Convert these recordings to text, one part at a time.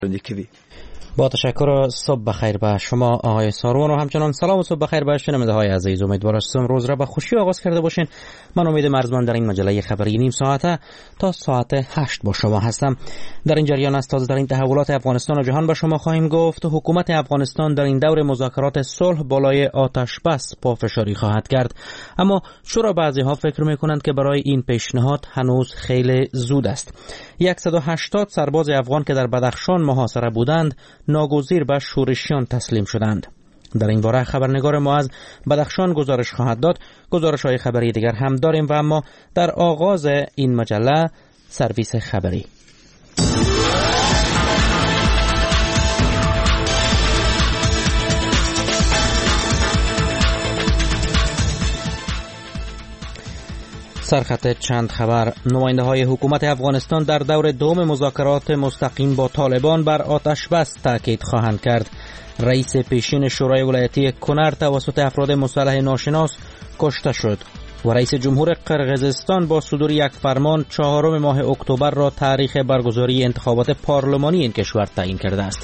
با تشکر. صبح بخیر به شما آقای ساروان و همچنان سلام و صبح بخیر به شنونده های عزیز. امیدوارم روز را به خوشی آغاز کرده باشین. من امید مرزمان در این مجله خبری نیم ساعته تا ساعت 8 با شما هستم. در این جریان از تازه ترین تحولات افغانستان و جهان به شما خواهیم گفت. حکومت افغانستان در این دور مذاکرات صلح بالای آتش بس پافشاری خواهد کرد، اما چرا بعضی ها فکر میکنند که برای این پیشنهاد هنوز خیلی زود است؟ 180 سرباز افغان که در بدخشان محاصره بودند ناگزیر به شورشیان تسلیم شدند. در این باره خبرنگار ما از بدخشان گزارش خواهد داد. گزارش‌های خبری دیگر هم داریم و اما در آغاز این مجله سرویس خبری. سرخط چند خبر. نماینده های حکومت افغانستان در دور دوم مذاکرات مستقیم با طالبان بر آتش بس تاکید خواهند کرد. رئیس پیشین شورای ولایتی کنر توسط افراد مسلح ناشناس کشته شد و رئیس جمهور قرقیزستان با صدور یک فرمان 4 ماه اکتبر را تاریخ برگزاری انتخابات پارلمانی این کشور تعیین کرده است.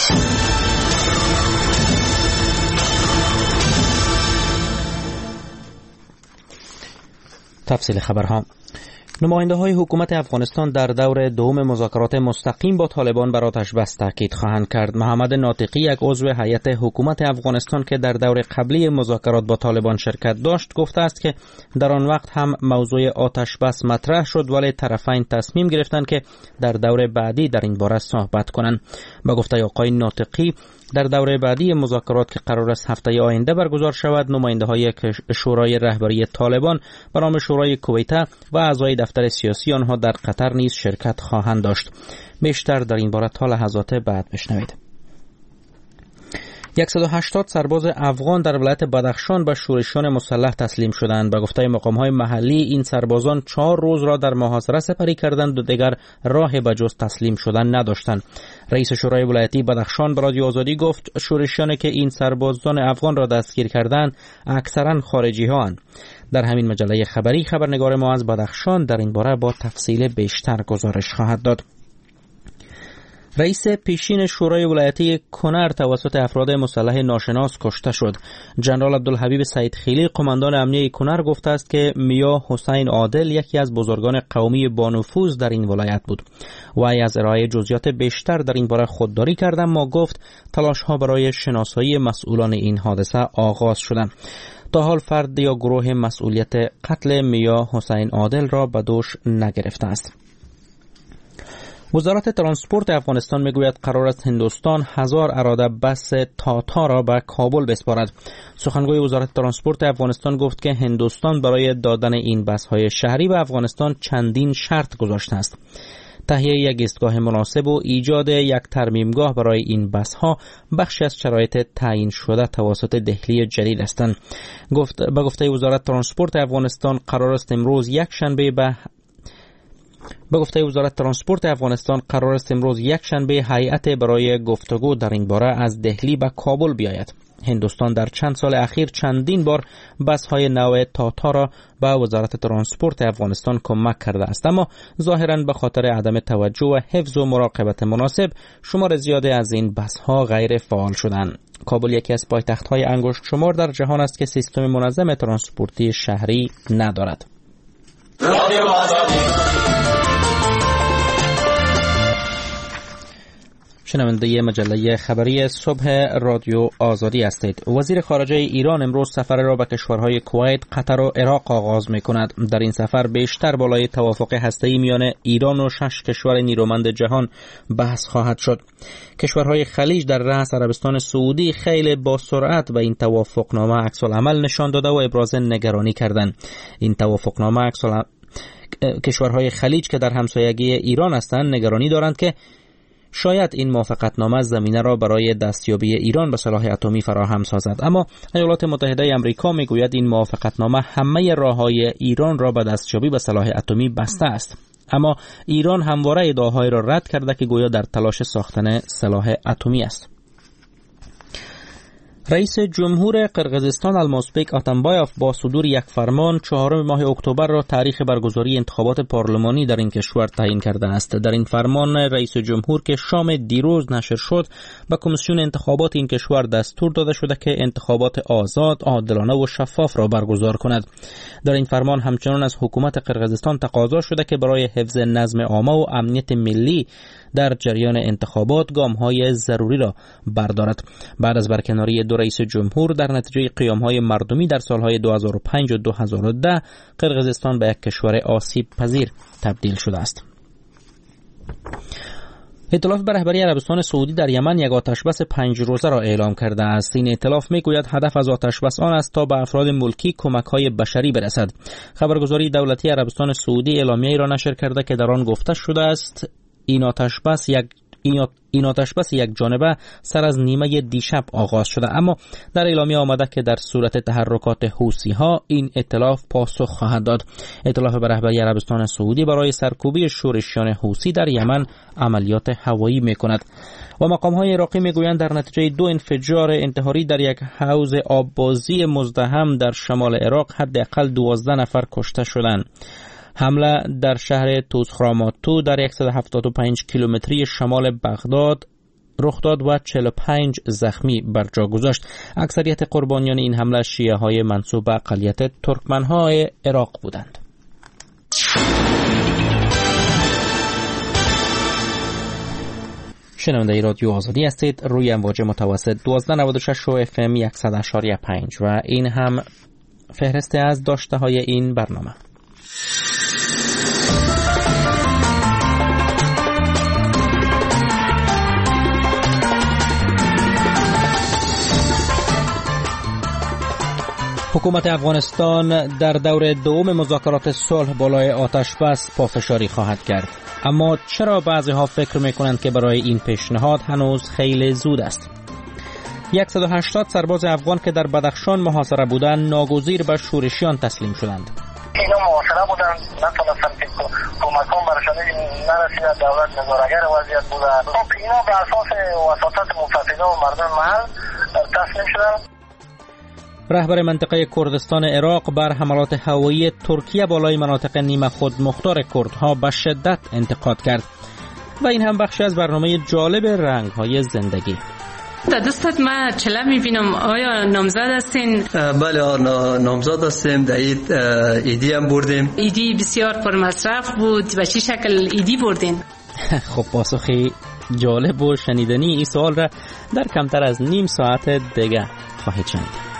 تفصیل خبرها. نماینده های حکومت افغانستان در دور دوم مذاکرات مستقیم با طالبان بر آتش بس تاکید خواهند کرد. محمد ناطقی، یک عضو هیئت حکومت افغانستان که در دور قبلی مذاکرات با طالبان شرکت داشت، گفته است که در آن وقت هم موضوع آتش بس مطرح شد، ولی طرفین تصمیم گرفتند که در دور بعدی در این باره صحبت کنند. با گفته آقای ناطقی، در دوره بعدی مذاکرات که قرار است هفته آینده برگزار شود، نماینده های شورای رهبری طالبان به نام شورای کویته و اعضای دفتر سیاسی آنها در قطر نیز شرکت خواهند داشت. بیشتر در این باره تا لحظات بعد بشنوید. 180 سرباز افغان در ولایت بدخشان به شورشیان مسلح تسلیم شدند. به گفته مقام‌های محلی، این سربازان 4 روز را در محاصره سپری کردند و دیگر راه به جز تسلیم شدن نداشتند. رئیس شورای ولایتی بدخشان به رادیو آزادی گفت شورشیانی که این سربازان افغان را دستگیر کردند اکثرا خارجی‌هاند. در همین مجله خبری خبرنگار ما از بدخشان در این باره با تفصیل بیشتر گزارش خواهد داد. رئیس پیشین شورای ولایتی کنر توسط افراد مسلح ناشناس کشته شد. جنرال عبدالحبیب سیدخیلی، قماندان امنیه کنر، گفته است که میا حسین عادل یکی از بزرگان قومی با نفوذ در این ولایت بود. وی از ارائه جزئیات بیشتر در این باره خودداری کرد، اما گفت تلاش‌ها برای شناسایی مسئولان این حادثه آغاز شدند. تا حال فرد یا گروه مسئولیت قتل میا حسین عادل را به دوش نگرفته است. وزارت ترانسپورت افغانستان میگوید قرار است هندوستان 1000 اراده بس تاتا را به کابل بسپارد. سخنگوی وزارت ترانسپورت افغانستان گفت که هندوستان برای دادن این بس‌های شهری به افغانستان چندین شرط گذاشته است. تهیه یک ایستگاه مناسب و ایجاد یک ترمیمگاه برای این بس‌ها بخشی از شرایط تعیین شده توسط دهلی جدید هستند. به گفته وزارت ترانسپورت افغانستان قرار است امروز یک شنبه هیئت برای گفتگو در این باره از دهلی به کابل بیاید. هندوستان در چند سال اخیر چندین بار بس‌های نو تاتا را به وزارت ترانسپورت افغانستان کمک کرده است، اما ظاهراً به خاطر عدم توجه و حفظ و مراقبت مناسب شمار زیادی از این بس‌ها غیر فعال شدند. کابل یکی از پایتخت‌های انگشت شمار در جهان است که سیستم منظم ترانسپورتی شهری ندارد. شنونده مجله خبری صبح رادیو آزادی هستید. وزیر خارجه ایران امروز سفر را به کشورهای کویت، قطر و عراق آغاز می‌کند. در این سفر بیشتر بالای توافق هسته‌ای میان ایران و 6 کشور نیرومند جهان بحث خواهد شد. کشورهای خلیج در رأس عربستان سعودی خیلی با سرعت به این توافقنامه عکس‌العمل نشان داده و ابراز نگرانی کردند. این توافقنامه کشورهای خلیج که در همسایگی ایران هستند نگرانی دارند که شاید این موافقتنامه زمینه را برای دستیابی ایران به سلاح اتمی فراهم سازد، اما ایالات متحده آمریکا میگوید این موافقتنامه همه راههای ایران را به دستیابی به سلاح اتمی بسته است. اما ایران همواره ادعاهای را رد کرده که گویا در تلاش ساختن سلاح اتمی است. رئیس جمهور قرقیزستان المازبک اتمبایف با صدور یک فرمان 4 ماه اکتبر را تاریخ برگزاری انتخابات پارلمانی در این کشور تعیین کرده است. در این فرمان رئیس جمهور که شام دیروز نشر شد به کمیسیون انتخابات این کشور دستور داده شده که انتخابات آزاد، عادلانه و شفاف را برگزار کند. در این فرمان همچنان از حکومت قرقیزستان تقاضا شده که برای حفظ نظم عامه و امنیت ملی در جریان انتخابات گام‌های ضروری را بردارد. بعد از برکناری دو رئیس جمهور در نتیجه قیام‌های مردمی در سالهای 2005 و 2010 قرقیزستان به یک کشور آسیب پذیر تبدیل شده است. ائتلاف به رهبری عربستان سعودی در یمن یک آتشبس 5 روزه را اعلام کرده است. این ائتلاف میگوید هدف از آتشبس آن است تا به افراد ملکی کمک‌های بشری برسد. خبرگزاری دولتی عربستان سعودی اعلامیه‌ای را نشر کرده که در آن گفته شده است این آتشبس یک جانبه سر از نیمه دیشب آغاز شده، اما در اعلامیه آمده که در صورت تحرکات حوثی‌ها این ائتلاف پاسخ خواهد داد. ائتلاف به رهبری عربستان سعودی برای سرکوبی شورشیان حوثی در یمن عملیات هوایی می‌کند و مقام‌های عراقی می‌گویند در نتیجه 2 انفجار انتحاری در یک حوض آببازی مزدحم در شمال عراق حداقل 12 نفر کشته شدند. حمله در شهر توزخراماتو در 175 کیلومتری شمال بغداد رخ داد و 45 زخمی بر جا گذاشت. اکثریت قربانیان این حمله شیعه‌های منسوب به اقلیت ترکمن‌های عراق بودند. شنونده رادیو آزادی هستید روی امواج متوسط 1296 و اف ام 100.5 و این هم فهرست از داشته های این برنامه. حکومت افغانستان در دور دوم مذاکرات صلح بالای آتشبس پافشاری خواهد کرد، اما چرا بعضی ها فکر میکنند که برای این پیشنهاد هنوز خیلی زود است؟ 180 سرباز افغان که در بدخشان محاصره بودند ناگزیر به شورشیان تسلیم شدند. اینا محاصره بودن، نتونستن که کمکان برشان نرسید، دولت نظارگر وضعیت بودن. خب اینا به اساس وساطت متفقین و مردم محل تسلیم شدن. رهبر منطقه کردستان عراق بر حملات هوایی ترکیه بالای مناطق نیمه خود مختار کردها به شدت انتقاد کرد و این هم بخشی از برنامه جالب رنگ‌های زندگی. در دستت ما چله میبینم، آیا نامزد هستین؟ بله نامزد هستیم، در ایدی هم بردیم. ایدی بسیار پرمصرف بود، به چه شکل ایدی بردین؟ خب پاسخی جالب و شنیدنی این سوال را در کمتر از نیم ساعت دیگه خواهید شنید.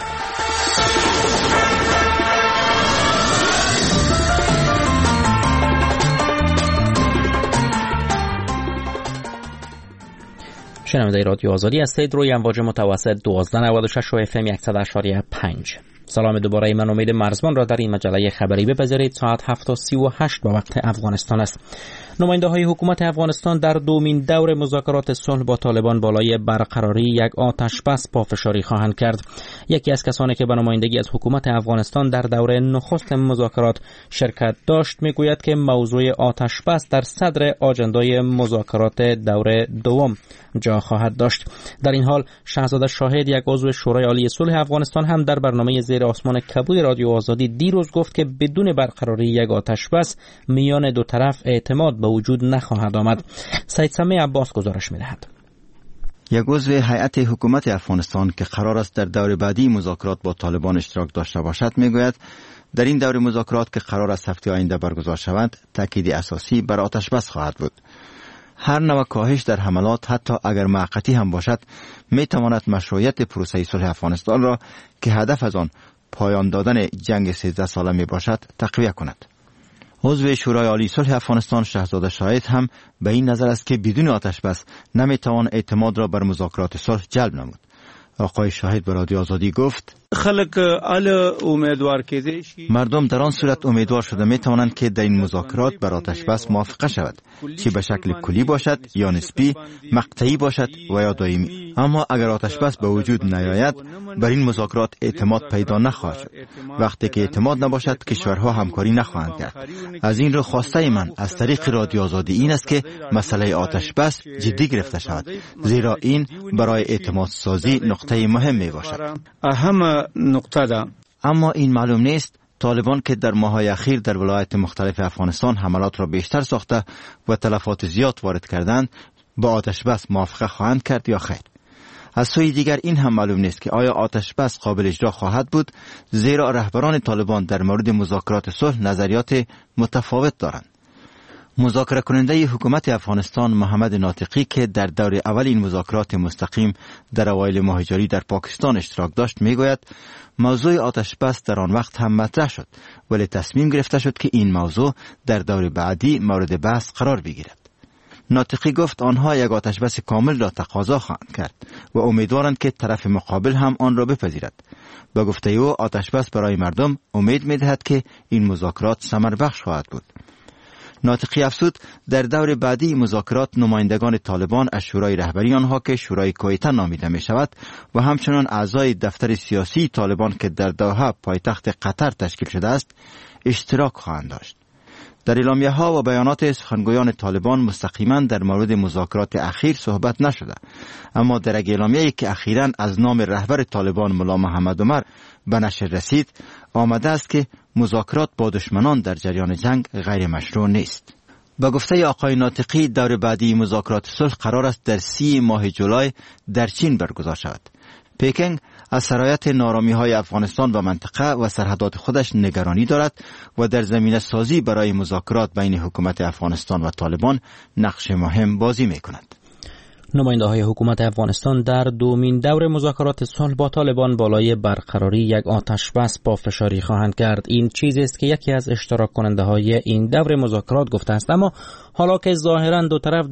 شنونده رادیو آزادی هستید روی امواج متوسط 1296 و اف ام 100.5. سلام دوباره، من امید مرزبان را در این مجله خبری بپذیرید. ساعت 7:38 به وقت افغانستان است. نماینده های حکومت افغانستان در دومین دور مذاکرات صلح با طالبان بالای برقراری یک آتشبس پافشاری خواهند کرد. یکی از کسانی که به نمایندگی از حکومت افغانستان در دوره نخست مذاکرات شرکت داشت میگوید که موضوع آتشبس در صدر آجندای مذاکرات دوره دوم جا خواهد داشت. در این حال شهزاده شاهد، یک عضو شورای عالی صلح افغانستان، هم در برنامه زیر آسمان کبود رادیو آزادی دیروز گفت که بدون برقراری یک آتشبس میان دو طرف اعتماد به وجود نخواهد آمد. سید سمی عباس گزارش می‌دهد. یک عضو هیئت حکومت افغانستان که قرار است در دور بعدی مذاکرات با طالبان اشتراک داشته باشد میگوید در این دور مذاکرات که قرار است هفته آینده برگزار شود تاکید اساسی بر آتشبس خواهد بود. هر نوع کاهش در حملات حتی اگر موقتی هم باشد میتواند مشروعیت پروسه صلح افغانستان را که هدف از آن پایان دادن جنگ 13 ساله می باشد تقویت کند. عضو شورای عالی صلح افغانستان شهزاده شاهد هم به این نظر است که بدون آتشبس نمیتوان اعتماد را بر مذاکرات صلح جلب نمود. آقای شاهد به رادیو آزادی گفت: مردم در آن صورت امیدوار شده می توانند که در این مذاکرات بر آتش بس موافقه شود، چه به شکل کلی باشد یا نسبی، مقطعی باشد و یا دائمی. اما اگر آتش بس به وجود نیاید، بر این مذاکرات اعتماد پیدا نخواهد شد. وقتی که اعتماد نباشد، کشورها همکاری نخواهند کرد. از این رو خواسته من از طریق رادیو آزادی این است که مسئله آتش بس جدی گرفته شود، زیرا این برای اعتماد سازی نقطه مهم می باشد. اما این معلوم نیست طالبان که در ماه‌های اخیر در ولایات مختلف افغانستان حملات را بیشتر ساخته و تلفات زیاد وارد کردند، با آتش بس موافقه خواهند کرد یا خیر. از سوی دیگر این هم معلوم نیست که آیا آتش بس قابل اجرا خواهد بود، زیرا رهبران طالبان در مورد مذاکرات صلح نظریات متفاوت دارند. مذاکره کننده حکومت افغانستان محمد ناطقی که در دور اول این مذاکرات مستقیم در اوایل ماه جاری در پاکستان اشتراک داشت میگوید موضوع آتش بس در آن وقت هم مطرح شد، ولی تصمیم گرفته شد که این موضوع در دور بعدی مورد بحث قرار بگیرد. ناطقی گفت آنها یک آتش بس کامل را تقاضا خواهند کرد و امیدوارند که طرف مقابل هم آن را بپذیرد. با گفته او آتش بس برای مردم امید می‌دهد که این مذاکرات ثمر بخش خواهد بود. ناطقی افزود در دور بعدی مذاکرات نمایندگان طالبان از شورای رهبری آنها که شورای کویته نامیده می شود و همچنان اعضای دفتر سیاسی طالبان که در دوحه پایتخت قطر تشکیل شده است اشتراک خواهند داشت. در اعلامیه ها و بیانات سخنگویان طالبان مستقیما در مورد مذاکرات اخیر صحبت نشده، اما در یک اعلامیه‌ای که اخیراً از نام رهبر طالبان ملا محمد عمر به نشر رسید آمده است که مذاکرات با دشمنان در جریان جنگ غیر مشروع نیست. با گفته آقای ناطقی دور بعدی مذاکرات صلح قرار است در 30 ماه جولای در چین برگزار شود. پکینگ از سرایت نارامی‌های افغانستان و منطقه و سرحدات خودش نگرانی دارد و در زمینه سازی برای مذاکرات بین حکومت افغانستان و طالبان نقش مهم بازی می‌کند. نماینده‌های حکومت افغانستان در دومین دور مذاکرات صلح با طالبان بالای برقراری یک آتش بس پافشاری خواهند کرد. این چیزی است که یکی از اشتراک کننده‌های این دور مذاکرات گفته است. اما حالا که ظاهراً دو طرف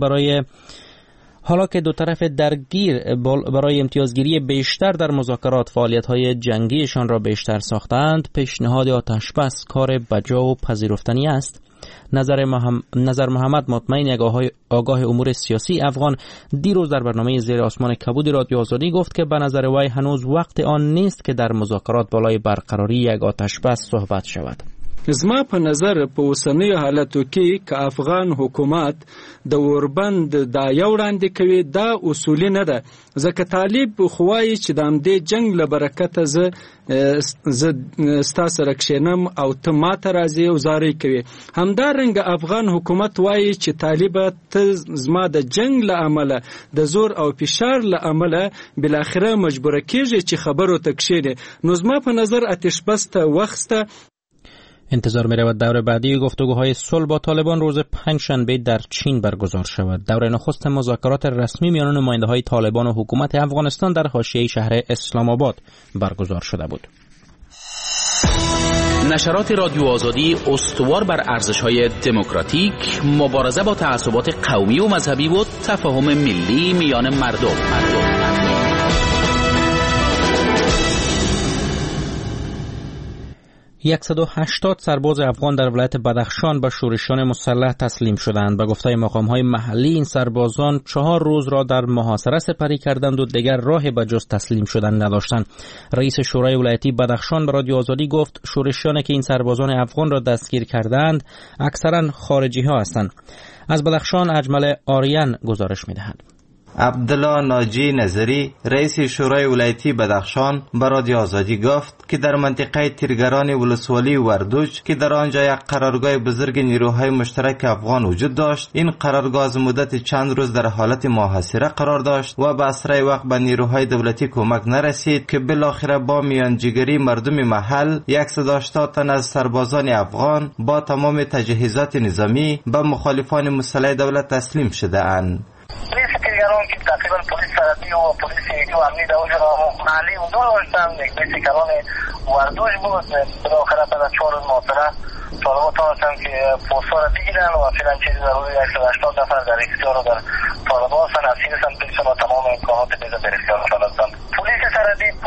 درگیر برای امتیازگیری بیشتر در مذاکرات فعالیت‌های جنگیشان را بیشتر ساختند، پیشنهاد آتش بس کار بجا و پذیرفتنی است. نظر محمد مطمئن یک آگاه امور سیاسی افغان دیروز در برنامه زیر آسمان کبود رادیو آزادی گفت که به نظر وی هنوز وقت آن نیست که در مذاکرات بالای برقراری یک آتش بس صحبت شود. زما په نظر په اوسنیو حالاتو کې که افغان حکومت د اوربند دا یو وړاندې کوي دا اصولي نه ده، ځکه طالب خوایي چې د همدې جنگ له برکته زه ستا سره کښېنم او ته ماته راځې او زارۍ کوي. همدارنګه افغان حکومت وایي چې طالبه ته زما د جنگ له امله د زور او فشار له امله بالاخره مجبوره کېږي چې خبرو ته کښېنې. نو زما په نظر آتش بس ته وخسته. انتظار می رود دور بعدی گفتگوهای صلح با طالبان روز پنجشنبه در چین برگزار شود. دور نخست مذاکرات رسمی میان نماینده‌های طالبان و حکومت افغانستان در حاشیه شهر اسلام آباد برگزار شده بود. نشرات رادیو آزادی استوار بر ارزش‌های دموکراتیک، مبارزه با تعصبات قومی و مذهبی و تفاهم ملی میان مردم. 180 سرباز افغان در ولایت بدخشان به شورشیان مسلح تسلیم شدند. به گفته مقام‌های محلی این سربازان 4 روز را در محاصره سپری کردند و دیگر راه به جز تسلیم شدن نداشتند. رئیس شورای ولایتی بدخشان به رادیو آزادی گفت شورشیانی که این سربازان افغان را دستگیر کردند اکثرا خارجی‌ها هستند. از بدخشان اجمل آریان گزارش می‌دهد. عبدالله ناجی نظری رئیس شورای ولایتی بدخشان به رادیو آزادی گفت که در منطقه تیرگران ولسوالی وردوج که در آنجا یک قرارگاه بزرگ نیروهای مشترک افغان وجود داشت، این قرارگاه از مدت چند روز در حالت محاصره قرار داشت و به اسرع وقت به نیروهای دولتی کمک نرسید که بالاخره با میانجیگری مردم محل 180 تن از سربازان افغان با تمام تجهیزات نظامی به مخالفان مسلح دولت تسلیم شده اند. که تقریبا پلیس سرحدی و پلیس امنی در اونجا محلی حضور داشتن. یک بیسی کلان وردوش بود. بالاخره بعد از 4 روز محاصره طالبان تانستن که پوستا را بگیرن و فعلا چیزی در حدود 180 نفر در اختیار در طالبان هستن. اسیر هستن، پلیس و تمام امکانات بیزه در اختیار هستن. پلیس سرحدی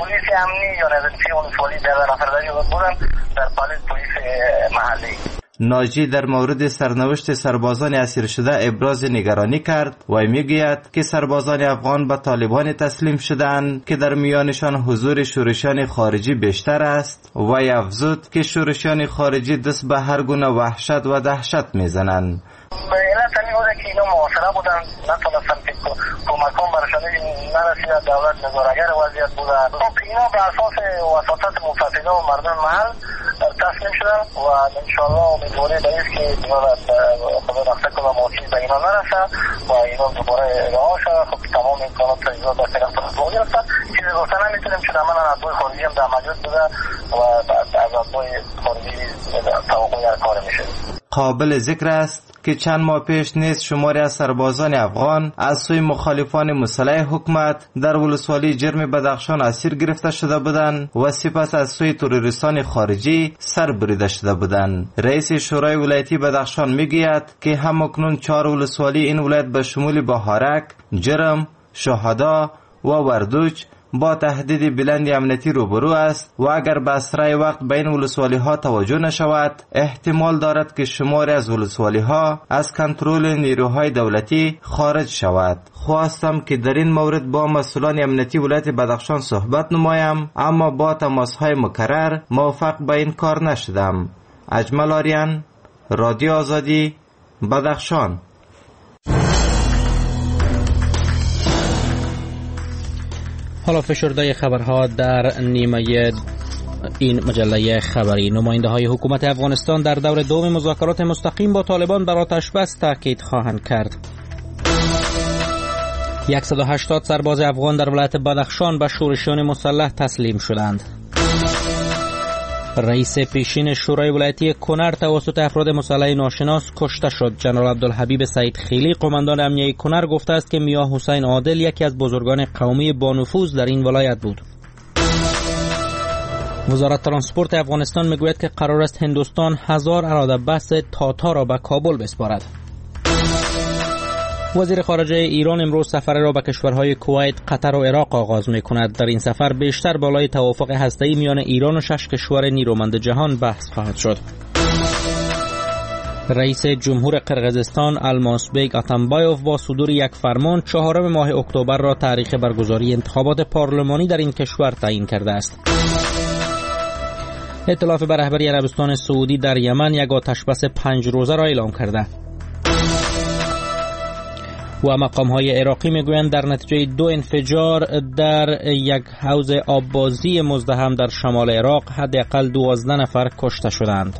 پلیس امنی یا نظرسی ولسوالی 12 نفر بودن در پالیس پلیس محلی. ناجی در مورد سرنوشت سربازان اسیر شده ابراز نگرانی کرد و میگوید که سربازان افغان به طالبان تسلیم شدند که در میانشان حضور شورشیان خارجی بیشتر است و افزود که شورشیان خارجی دست به هر گونه وحشت و دهشت میزنند. به علت همین بوده که اینا معاصره بودن، نتونستن که کمکان برشان نرسیده، دولت نظارگر وضعیت بوده. خب اینا به اساس وساطت مفسده و مردم محل تسلیم شدن و انشاءالله امیدواری به است که اینا خدا نقصه کنه موسیقی به اینا نرسه و اینا دوباره رها شد. خب تمام امکانات اینا در طرف باقی گرفته. چیزی گفتن نمیتونیم چون من ادوای خارجی هم در عملیات بوده و از ادوای خارجی توقع کار میشه. قابل ذکر است که چند ماه پیش نیز شماری از سربازان افغان از سوی مخالفان مسلح حکومت در ولسوالی جرم بدخشان اسیر گرفته شده بودند و سپس از سوی تروریستان خارجی سر بریده شده بودند. رئیس شورای ولایتی بدخشان میگوید که همکنون 4 ولسوالی این ولایت به شمول بهارک، جرم، شهدا و وردوچ با تهدید بلند امنیتی روبرو است و اگر به اسرع وقت به این ولسوالی ها توجه نشود احتمال دارد که شماری از ولسوالی ها از کنترل نیروهای دولتی خارج شود. خواستم که در این مورد با مسئولان امنیتی ولایت بدخشان صحبت نمایم اما با تماس های مکرر موفق به این کار نشدم. اجمل آریان، رادیو آزادی، بدخشان. حالا فشرده خبرها در نیمه این مجله خبری. نماینده های حکومت افغانستان در دور دوم مذاکرات مستقیم با طالبان بر آتش بس تاکید خواهند کرد. 180 سرباز افغان در ولایت بدخشان به شورشیان مسلح تسلیم شدند. رئیس پیشین شورای ولایتی کنر توسط افراد مسلح ناشناس کشته شد. جنرال عبدالحبیب سعید خیلی قماندان امنیه کنر گفته است که میاں حسین عادل یکی از بزرگان قومی با نفوذ در این ولایت بود. وزارت ترانسپورت افغانستان میگوید که قرار است هندوستان 1000 اراده بس تاتا را به کابل بسپارد. وزیر خارجه ایران امروز سفر را به کشورهای کویت، قطر و عراق آغاز می‌کند. در این سفر بیشتر بالای توافق هسته‌ای میان ایران و 6 کشور نیرومند جهان بحث خواهد شد. رئیس جمهور قرقیزستان الماسبیگ اتمبایوف با صدور یک فرمان 4 ماه اکتبر را تاریخ برگزاری انتخابات پارلمانی در این کشور تعیین کرده است. ائتلاف به رهبری عربستان سعودی در یمن یک آتش بس 5 روزه را اعلام کرده و مقام‌های عراقی میگویند در نتیجه 2 انفجار در یک حوض آببازی مزدحم در شمال عراق حداقل 12 نفر کشته شدند.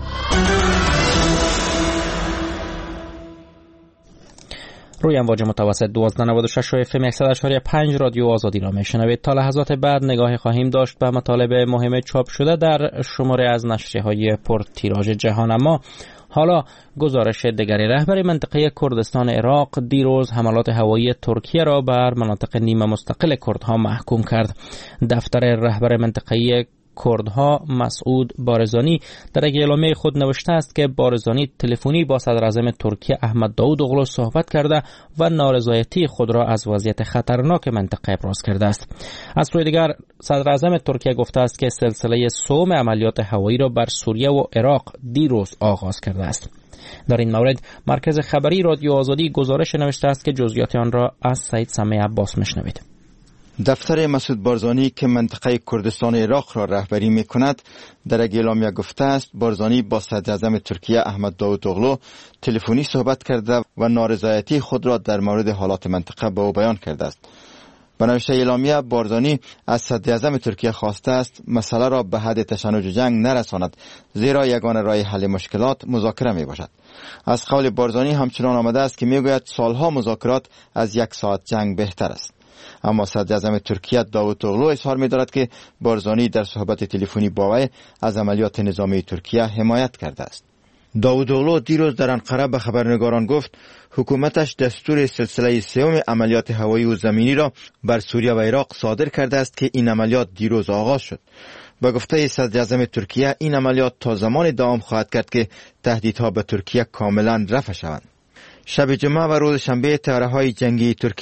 روی امواج متوسط 1296 و FM 100.5 رادیو آزادی را میشنوید. تا لحظات بعد نگاهی خواهیم داشت به مطالب مهم چاپ شده در شماره از نشریه‌های پرتیراژ جهان. اما حالا گزارش دیگری. رهبر منطقه کردستان عراق دیروز حملات هوایی ترکیه را بر مناطق نیمه مستقل کردها محکوم کرد. دفتر رهبر منطقه کردها مسعود بارزانی در یک اعلامیه خود نوشته است که بارزانی تلفنی با صدر اعظم ترکیه احمد داوودوغلو صحبت کرده و نارضایتی خود را از وضعیت خطرناک منطقه ابراز کرده است. از سوی دیگر صدر اعظم ترکیه گفته است که سلسله سوم عملیات هوایی را بر سوریه و عراق دیروز آغاز کرده است. در این مورد مرکز خبری رادیو آزادی گزارش نوشته است که جزئیات آن را از سید سمیع عباس میشنوید. دفتر مسعود بارزانی که منطقه کردستان عراق را رهبری می کند در یک اعلامیه گفته است بارزانی با صدر اعظم ترکیه احمد داوودوغلو تلفنی صحبت کرده و نارضایتی خود را در مورد حالات منطقه به او بیان کرده است. به نوشته اعلامیه بارزانی از صدر اعظم ترکیه خواسته است مسئله را به حد تشنج و جنگ نرساند، زیرا یگانه راه حل مشکلات مذاکره می باشد. از قول بارزانی همچنان آمده است که می گوید سالها مذاکرات از 1 ساعت جنگ بهتر است. اما صدر اعظم ترکیه داوودوغلو اظهار می‌دارد که بارزانی در صحبت تلفنی با وی از عملیات نظامی ترکیه حمایت کرده است. داوودوغلو دیروز در انقره به خبرنگاران گفت حکومتش دستور سلسله سوم عملیات هوایی و زمینی را بر سوریه و عراق صادر کرده است که این عملیات دیروز آغاز شد. به گفته صدر اعظم ترکیه این عملیات تا زمان دوام خواهد کرد که تهدیدها به ترکیه کاملا رفع شوند. شب جمعه و روز شنبه طیاره‌های جنگی ترکیه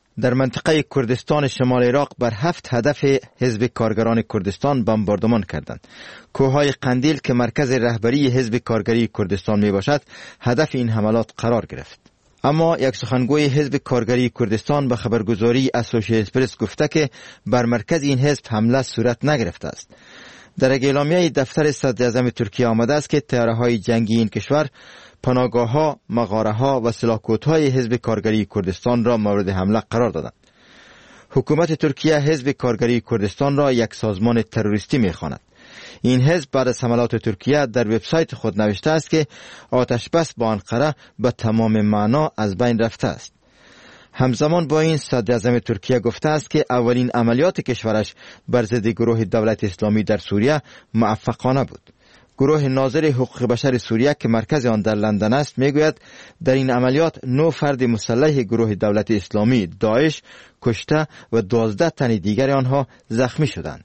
در منطقه کردستان شمال عراق بر 7 هدف حزب کارگران کردستان بمباردمان کردند. کوههای قندیل که مرکز رهبری حزب کارگری کردستان می باشد هدف این حملات قرار گرفت. اما یک سخنگوی حزب کارگری کردستان به خبرگزاری اسوشییتد پرس گفته که بر مرکز این حزب حمله صورت نگرفته است. در اعلامیه دفتر صدر اعظم ترکیه آمده است که طیاره‌های جنگی این کشور پناهگاه‌ها، مغاره‌ها و سلاح‌کوت‌های حزب کارگری کردستان را مورد حمله قرار دادند. حکومت ترکیه حزب کارگری کردستان را یک سازمان تروریستی می‌خواند. این حزب بعد از حملات ترکیه در وبسایت خود نوشته است که آتش بس با انقره به تمام معنا از بین رفته است. همزمان با این صدر اعظم ترکیه گفته است که اولین عملیات کشورش بر ضد گروه دولت اسلامی در سوریه موفقانه بود. گروه ناظر حقوق بشر سوریه که مرکز آن در لندن است میگوید در این عملیات 9 فرد مسلح گروه دولت اسلامی داعش کشته و 12 تن دیگر آنها زخمی شدند.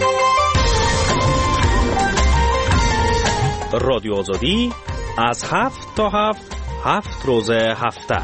رادیو آزادی از 7 تا 7 روز هفته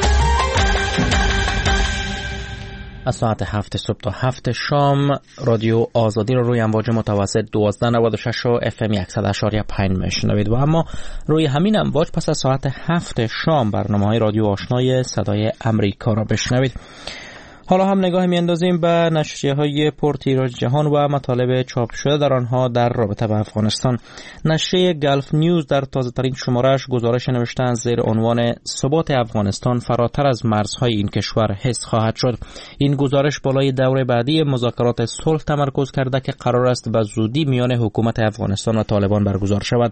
از ساعت 7 صبح تا 7 شام رادیو آزادی رو روی امواج متوسط 1296 و FM 100.5 میشنوید و اما روی همین امواج پس از ساعت 7 شام برنامه‌های رادیو آشنای صدای امریکا را بشنوید. حالا هم نگاه می‌اندازیم به نشریه‌های پرتیراژ جهان و مطالب چاپ شده در آنها در رابطه با افغانستان. نشریه گلف نیوز در تازه‌ترین شماره‌اش گزارش نوشته است زیر عنوان ثبات افغانستان فراتر از مرزهای این کشور حفظ خواهد شد. این گزارش بالای دور بعدی مذاکرات صلح تمرکز کرده که قرار است به زودی میان حکومت افغانستان و طالبان برگزار شود.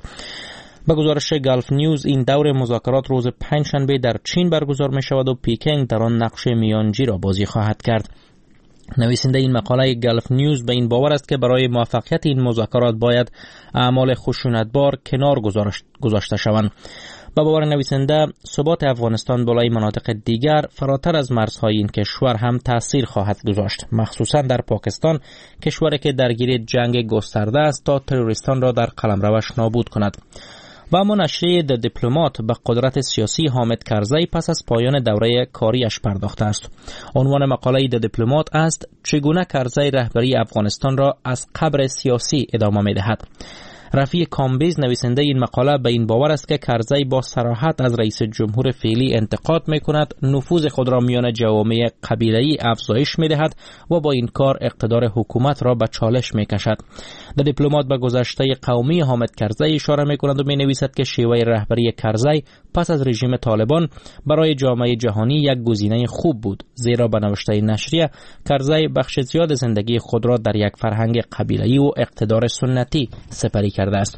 با گزارش گلف نیوز این دور مذاکرات روز پنجشنبه در چین برگزار می شود و پیکنگ در آن نقش میانجی را بازی خواهد کرد. نویسنده این مقاله گلف نیوز به این باور است که برای موفقیت این مذاکرات باید اعمال خشونتبار کنار گذاشته شوند. با باور نویسنده ثبات افغانستان بالای مناطق دیگر فراتر از مرزهای این کشور هم تأثیر خواهد گذاشت، مخصوصا در پاکستان، کشوری که درگیر جنگ گسترده است تا تروریستان را در قلمروش نابود کند. و اما نشریه د دیپلمات به قدرت سیاسی حامد کرزی پس از پایان دوره کاریش پرداخته است. عنوان مقاله د دیپلمات است چگونه کرزی رهبری افغانستان را از قبر سیاسی ادامه می‌دهد. رفیع کامبیز نویسنده این مقاله به این باور است که کرزی با صراحت از رئیس جمهور فعلی انتقاد می‌کند، نفوذ خود را میان جوامع قبیله‌ای افزایش می‌دهد و با این کار اقتدار حکومت را به چالش می‌کشد. در دیپلمات به گذشته قومی حامد کرزی اشاره می‌کند و می‌نویسد که شیوه رهبری کرزی پس از رژیم طالبان برای جامعه جهانی یک گزینه خوب بود، زیرا به نوشته نشریه کرزی بخش زیاد زندگی خود را در یک فرهنگ قبیله‌ای و اقتدار سنتی سپری کرده است.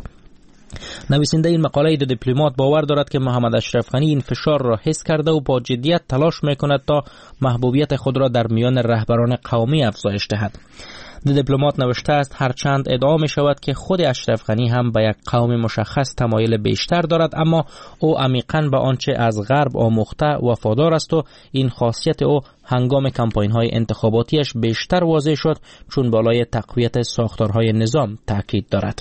نویسنده این مقاله د دیپلمات باور دارد که محمد اشرف غنی این فشار را حس کرده و با جدیت تلاش می‌کند تا محبوبیت خود را در میان رهبران قومی افزایش دهد. د دیپلمات نوشته است هرچند ادعا می شود که خود اشرف غنی هم به یک قوم مشخص تمایل بیشتر دارد، اما او عمیقاً به آنچه از غرب آموخته وفادار است و این خاصیت او هنگام کمپاین‌های انتخاباتیش بیشتر واضح شد چون بالای تقویت ساختارهای نظام تاکید دارد.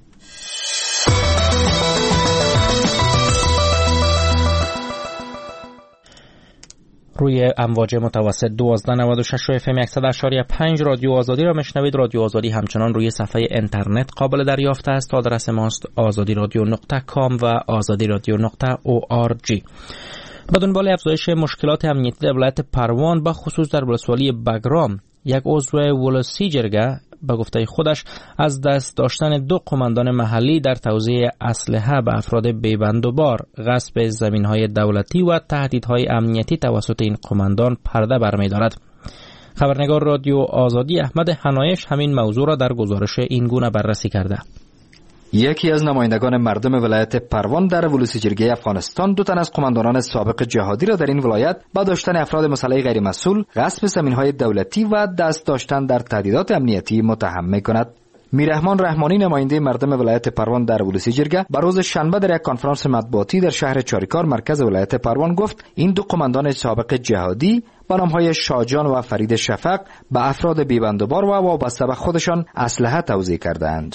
روی امواج متوسط 1296 و FM 100.5 رادیو آزادی را میشنوید. رادیو آزادی همچنان روی صفحه اینترنت قابل دریافت است. آدرس ماست azadiradio.com و azadiradio.org. با دنبال افزایش مشکلات امنیتی در ولایت پروان به خصوص در ولسوالی بگرام، یک عضو ولسی جرگه به گفته خودش از دست داشتن 2 قماندان محلی در توزیع اسلحه به افراد بی‌بندوبار، غصب زمین‌های دولتی و تهدیدهای امنیتی توسط این قماندان پرده برمی‌دارد. خبرنگار رادیو آزادی احمد حنایش همین موضوع را در گزارش این گونه بررسی کرده. یکی از نمایندگان مردم ولایت پروان در ولسی جرگه افغانستان 2 تن از قماندانان سابق جهادی را در این ولایت با داشتن افراد مسلح غیر مسئول، غصب زمین‌های دولتی و دست داشتن در تهدیدات امنیتی متهم می‌کند. میرحمان رحمانی نماینده مردم ولایت پروان در ولسی جرگه بر روز شنبه در یک کنفرانس مطبوعاتی در شهر چاریکار مرکز ولایت پروان گفت این 2 قماندان سابق جهادی با نام‌های شاجان و فرید شفق به افراد بی‌بندوبار و وابسته به خودشان اسلحه توزیع کردند.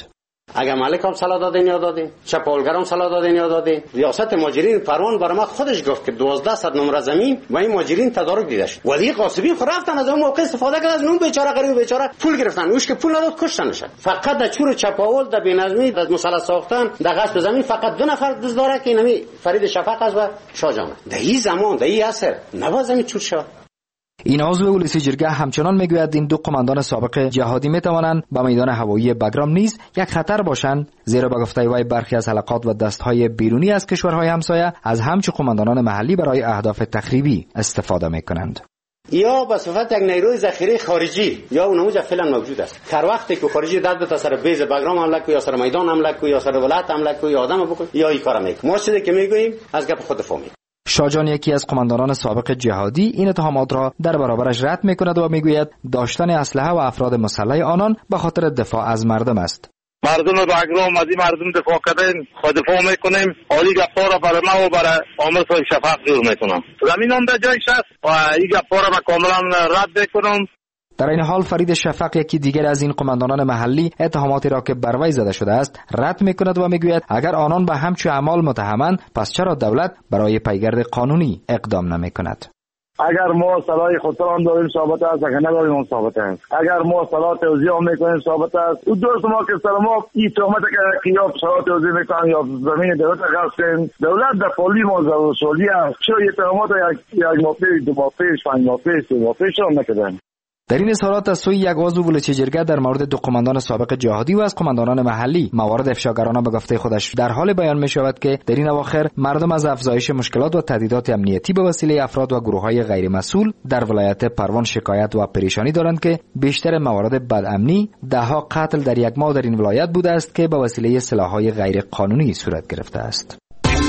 اگر مالک هم صلاح دادین یا دادین، چپاولگر هم صلاح دادین یا دادین. ریاست مهاجرین پروان برای ما خودش گفت که 1200 نمره زمین و این مهاجرین تدارک دیده شد. ولی قاسبی خود رفتن از اون موقع استفاده کردن، از اون بیچاره غریب بیچاره پول گرفتن، اوش که پول نداد کشتنش. فقط در چور چپاول، در بی‌نظمی، در مسلح ساختن، در غصب زمین فقط 2 نفر دست داره که اینمی فرید شفق است و شاه جان. در این زمان، در این عصر نباید زمین چور شود. این عضو ولسی جرگه همچنان میگوید این 2 قماندان سابق جهادی میتوانند به میدان هوایی بگرام نیز یک خطر باشند، زیرا به گفته وی برخی از حلقات و دستهای بیرونی از کشورهای همسایه از همچون قماندانان محلی برای اهداف تخریبی استفاده میکنند. یا به صفت یک نیروی ذخیره خارجی یا اونموجا فعلا موجود است. هر وقتی که خارجی داد به سر بیز بگرام حمله کوي یا سر میدان حمله کوي یا سر ولایت حمله کوي یا آدم بکن یا این کارا میکنه. ما چیزی که میگوییم از گپ خود فهمید. شاجان یکی از قماندانان سابق جهادی این اتهامات را در برابرش رد میکند و میگوید داشتن اسلحه و افراد مسلح آنان به خاطر دفاع از مردم است. مردم بگرام از این مردم دفاع کردن، خود دفاع میکنیم. حالی گپا را برای ما و برای عامر صاحب شفق جور میکنم. زمین هم در جایش است و این گپا را کاملا رد میکنم. در این حال فرید شفق یکی دیگر از این قماندانان محلی اتهاماتی را که بر وی زده شده است رد میکند و میگوید اگر آنان به همچون اعمال متهمند پس چرا دولت برای پیگرد قانونی اقدام نمیکند؟ اگر ما صلاح خودسران داریم ثابت است، اگر نداریم اون ثابت است. اگر ما صلاح توزیع میکنیم ثابت است. اون دوست ما که سر ما این تهمت که یا صلاح توزیع میکنن یا زمین دولت غصب کردن، دولت در پولی ما ضروری است. چرا این تهمت یک ماه پیش، 2 ماه پیش، 5 ماه پیش، 3 ماه پیش هم نکردن؟ در این اظهارات از سوی یک عضو ولسی جرگه در مورد 2 قماندان سابق جهادی و از قماندانان محلی موارد افشاگرانه به گفته خودش در حال بیان می شود که در این اواخر مردم از افزایش مشکلات و تهدیدات امنیتی به وسیله افراد و گروه‌های غیر مسئول در ولایت پروان شکایت و پریشانی دارند که بیشتر موارد بدامنی، 10 قتل در یک ماه در این ولایت بوده است که به وسیله سلاح‌های غیر قانونی صورت گرفته است.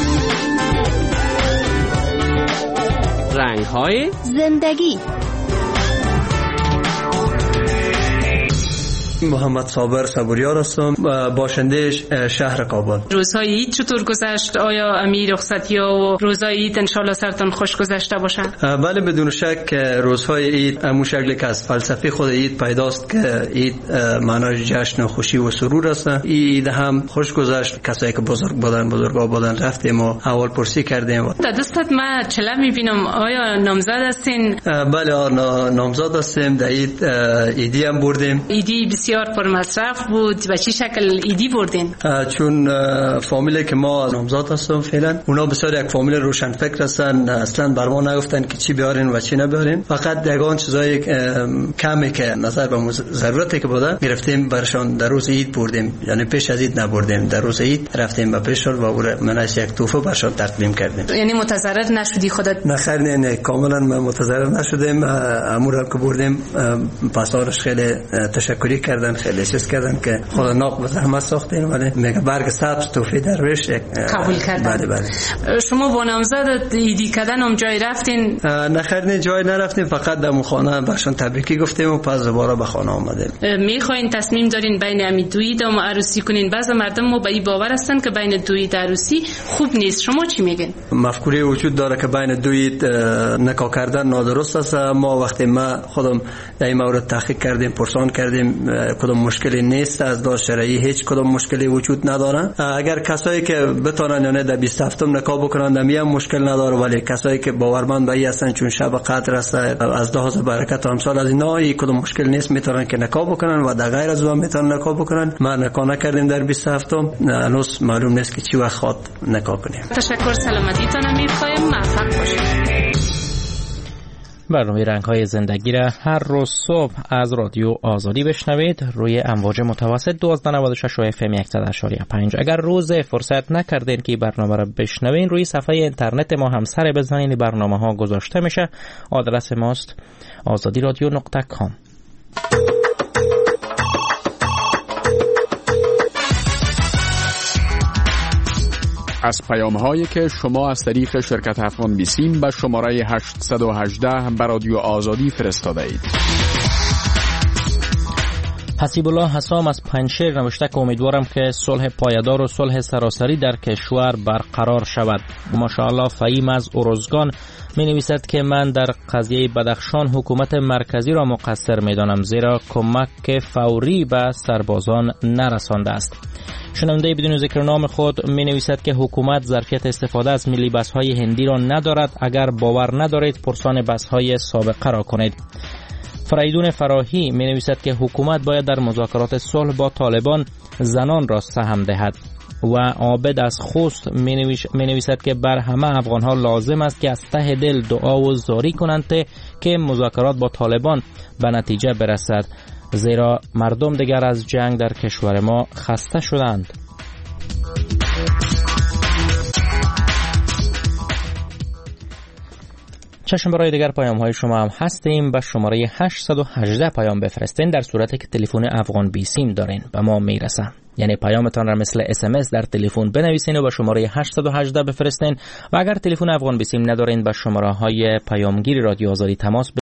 رنگ‌های زندگی. محمد صابر صبوریار هستم، باشنده شهر کابل. روزهای عید چطور گذشت؟ آیا امیر رخصتی‌ها و روزهای عید انشالله سرتان خوش گذشته باشن؟ بله بدون شک روزهای عید همون شکلی که از فلسفه خود عید پیداست که عید معنای جشن و خوشی و سرور است. عید هم خوش گذشت. کسایی که بزرگا بودن رفتیم و اول پرسی کردیم. در دستت ما چله میبینم، آیا نامزد هستین؟ بله نامزد هستیم. در عید عیدی هم بردیم. عیدی بسیار پر مصرف بود. و چی شکل عیدی بردین؟ چون فامیلی که ما نامزد هستم فعلا اونا بسیار یک فامیل روشن فکر هستن، اصلا بر ما نگفتن که چی بیارین و چی نبیارین، فقط یگان چیزای کمی که نظر به ضرورتی که بوده گرفتیم برشان در روز عید بردیم، یعنی پیش از عید نبردیم. در روز عید رفتیم به پیشور و منش یک توفه برشان تقدیم کردیم. یعنی متضرر نشدی خودت؟ نه خیر، نه کاملا متضرر نشدیم. امور که بردیم پاسدارش خیلی تشکری کردن، خیلی چیز کردن که خدا ناق به زحمت ساختین، ولی میگه برگ سبز توفی درویش قبول کردن. بله. شما با نامزد عیدی کردن هم جای رفتین؟ نه خیر، نه جای نرفتیم، فقط در خانه برشان تبریکی گفتیم و پس دوباره به خانه آمدیم. میخواین تصمیم دارین بین امی دو عید هم عروسی کنین؟ بعضی مردم ما به این باور هستن که بین دو عید عروسی خوب نیست، شما چی میگین؟ مفکوره وجود داره که بین دو عید نکاح کردن نادرست است. ما وقتی ما خودم در این مورد تحقیق کردیم، پرسان کردیم، کدام مشکلی نیست، از دست شرعی هیچ کدام مشکلی وجود نداره. اگر کسایی که بتونن یعنی در 27 نکاح بکنن دمی هم مشکل نداره، ولی کسایی که باورمند به این هستن چون شب قدر است از لحاظ برکت و امثال از اینا کدام مشکل نیست، میتونن که نکاح بکنن و در غیر از اون میتونن نکاح بکنن. ما نکاح نکردیم در 27 هنوز معلوم نیست که چی وقت خواد نکاح کنیم. تشکر، سلامتیتون میخوایم، موفق باشید. برنامه رنگ‌های زندگی را هر روز صبح از رادیو آزادی بشنوید روی امواج متوسط 1296 و FM 100.5. اگر روز فرصت نکردین که برنامه را بشنوین، روی صفحه اینترنت ما هم سر بزنین، برنامه‌ها گذاشته میشه. آدرس ماست azadiradio.com. از پیام‌هایی که شما از طریق شرکت افغان بیسیم به شماره 818 به رادیو آزادی فرستاده اید. حسیب الله حسام از پنجشیر نوشته که امیدوارم که صلح پایدار و صلح سراسری در کشور برقرار شود. ماشاءالله فهیم از ارزگان می نویسد که من در قضیه بدخشان حکومت مرکزی را مقصر می دانم، زیرا کمک فوری به سربازان نرسانده است. شنونده بدون ذکر نام خود می نویسد که حکومت ظرفیت استفاده از ملی بس های هندی را ندارد. اگر باور ندارید پرسان بس های سابقه را کنید. فریدون فراهی می نویسد که حکومت باید در مذاکرات صلح با طالبان زنان را سهم دهد. و عابد از خوست می نویسد که بر همه افغان ها لازم است که از ته دل دعا و زاری کنند که مذاکرات با طالبان به نتیجه برسد، زیرا مردم دیگر از جنگ در کشور ما خسته شدند. چشم برای دیگر پیام های شما هم هستیم. به شماره 818 پیام بفرستین در صورتی که تلفن افغان بی سیم دارین به ما میرسه. یعنی پیامتان را مثل SMS در تلفن بنویسین و به شماره 818 بفرستین و اگر تلفن افغان بی سیم ندارین به شماره های پیامگیر رادیو آزادی تماس